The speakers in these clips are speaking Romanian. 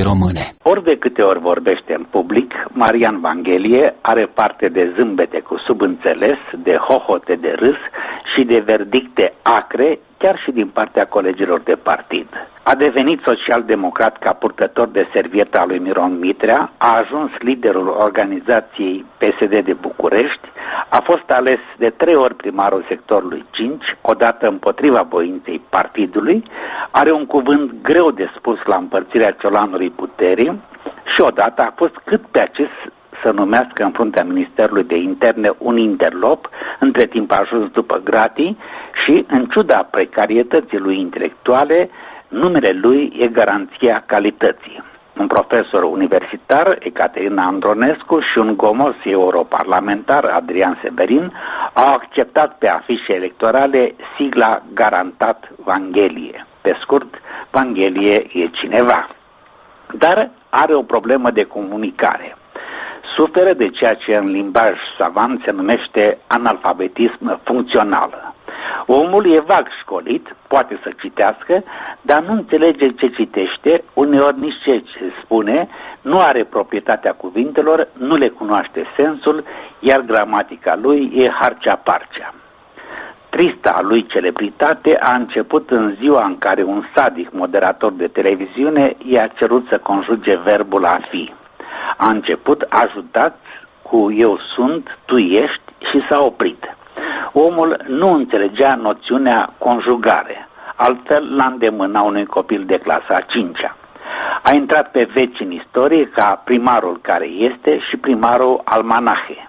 române. Ori de câte ori vorbește în public, Marian Vanghelie are parte de zâmbete cu subînțeles, de hohote de râs și de verdicte acre, chiar și din partea colegilor de partid. A devenit social-democrat ca purtător de servietă a lui Miron Mitrea, a ajuns liderul organizației PSD de București, a fost ales de 3 ori primarul sectorului 5, odată împotriva voinței partidului, are un cuvânt greu de spus la împărțirea ciolanului puterii și odată a fost cât pe acest să numească în fruntea Ministerului de Interne un interlop, între timp a ajuns după gratii și, în ciuda precarietății lui intelectuale, numele lui e garanția calității. Un profesor universitar, Ecaterina Andronescu, și un gomos europarlamentar, Adrian Severin, au acceptat pe afișe electorale sigla garantat Vanghelie. Pe scurt, Vanghelie e cineva. Dar are o problemă de comunicare. Suferă de ceea ce în limbaj savant se numește analfabetism funcțional. Omul e vag școlit, poate să citească, dar nu înțelege ce citește, uneori nici ce spune, nu are proprietatea cuvintelor, nu le cunoaște sensul, iar gramatica lui e harcea-parcea. Trista lui celebritate a început în ziua în care un sadic moderator de televiziune i-a cerut să conjuge verbul a fi. A început ajutat cu eu sunt, tu ești și s-a oprit. Omul nu înțelegea noțiunea conjugare, altfel la îndemâna unui copil de clasa a 5-a. A intrat pe veci în istorie ca primarul care este și primarul almanahe.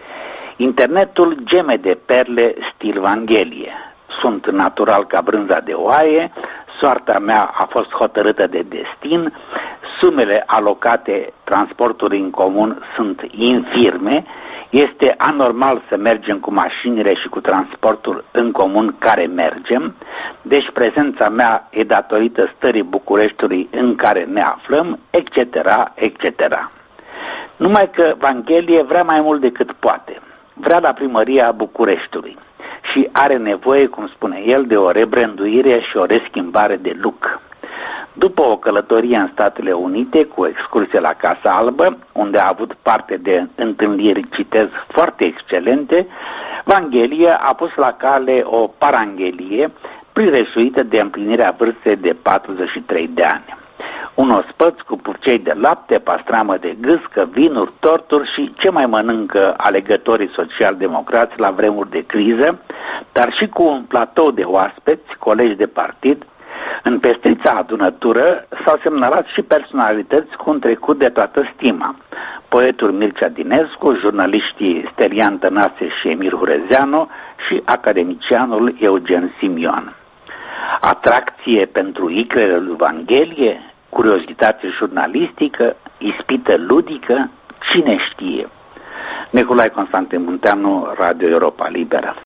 Internetul geme de perle stil Vanghelie. Sunt natural ca brânza de oaie, soarta mea a fost hotărâtă de destin, sumele alocate transportului în comun sunt infirme, este anormal să mergem cu mașinile și cu transportul în comun care mergem, deci prezența mea e datorită stării Bucureștiului în care ne aflăm, etc., etc. Numai că Vanghelie vrea mai mult decât poate. Vrea la primăria Bucureștiului și are nevoie, cum spune el, de o rebranduire și o reschimbare de look. După o călătorie în Statele Unite cu excursie la Casa Albă, unde a avut parte de întâlniri, citez, foarte excelente, Vanghelie a pus la cale o paranghelie prireșuită de împlinirea vârstei de 43 de ani. Un ospăț cu purcei de lapte, pastramă de gâscă, vinuri, torturi și ce mai mănâncă alegătorii social-democrați la vremuri de criză, dar și cu un platou de oaspeți, colegi de partid. În pestrița adunătură s-au semnalat și personalități cu un trecut de toată stima. Poetul Mircea Dinescu, jurnaliștii Stelian Tănase și Emir Hurezeanu și academicianul Eugen Simion. Atracție pentru icrele lui Vanghelie, curiozitate jurnalistică, ispită ludică, cine știe? Nicolae Constantin Munteanu, Radio Europa Liberă.